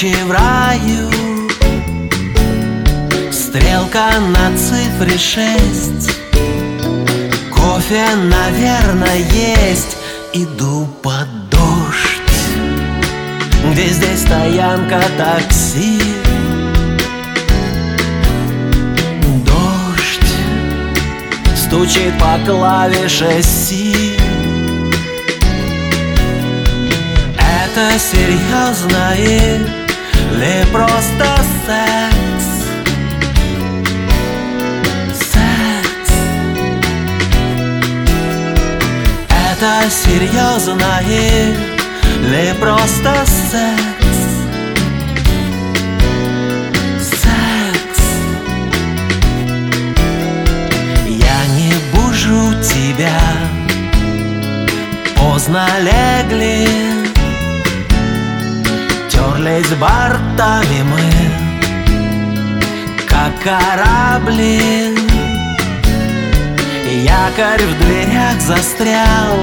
Ночи в раю, стрелка на цифре 6. Кофе, наверное, есть. Иду под дождь. Где здесь стоянка такси? Дождь стучит по клавише C. Это серьезно или просто секс? Секс. Это серьезно или просто секс? Секс. Я не бужу тебя, поздно легли, терлись бортами мы, как корабли. Якорь в дверях застрял,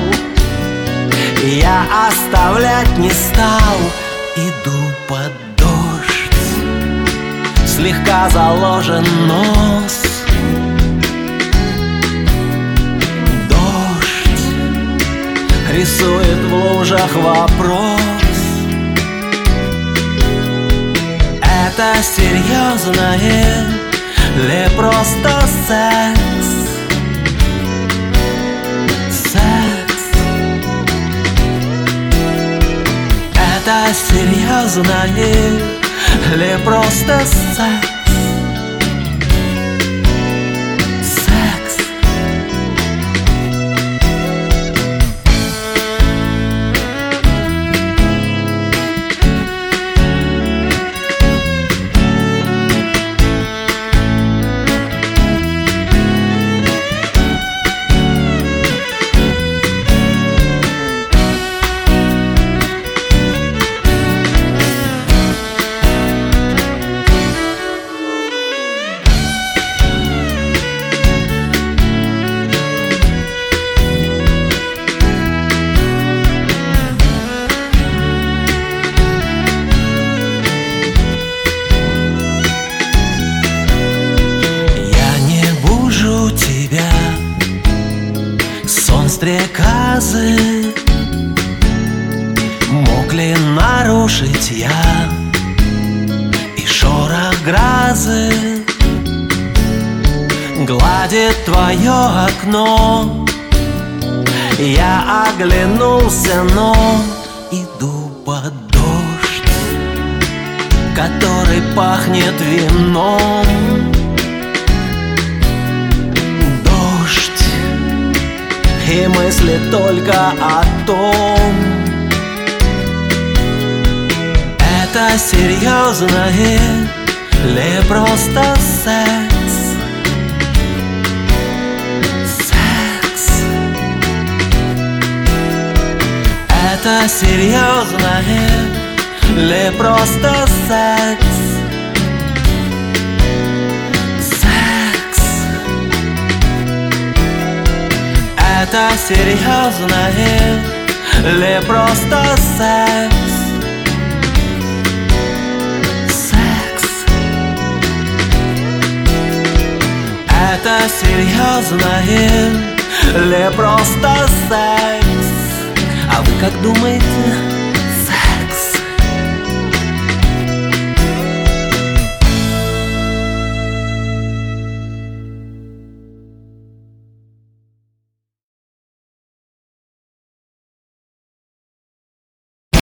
я оставлять не стал. Иду под дождь, слегка заложен нос. Дождь рисует в лужах вопрос. Это серьезно или просто секс? Секс. Это серьезно или просто секс? Секс. Стрекозы мог ли нарушить я и шорох грозы гладит твое окно. Я оглянулся, но иду под дождь, который пахнет вином. И мысли только о том, это серьезно или просто секс? Секс. Это серьезно или просто секс? Это серьезно или просто секс? Секс. Это серьезно или просто секс? А вы как думаете?